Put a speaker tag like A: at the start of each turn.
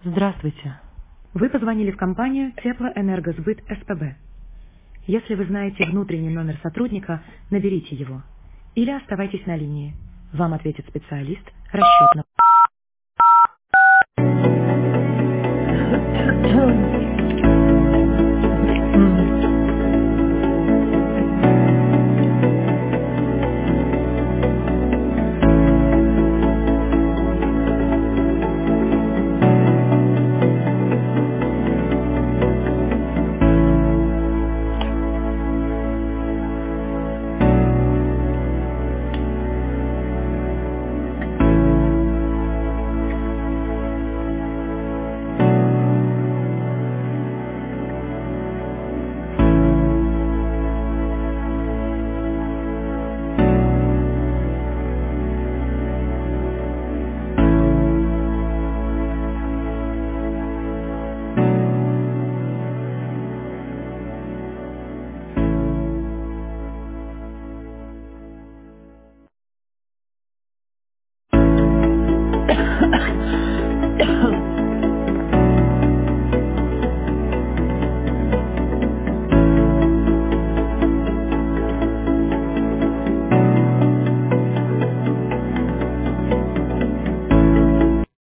A: Здравствуйте. Вы позвонили в компанию Теплоэнергосбыт СПБ. Если вы знаете внутренний номер сотрудника, наберите его. Или оставайтесь на линии. Вам ответит специалист расчетного.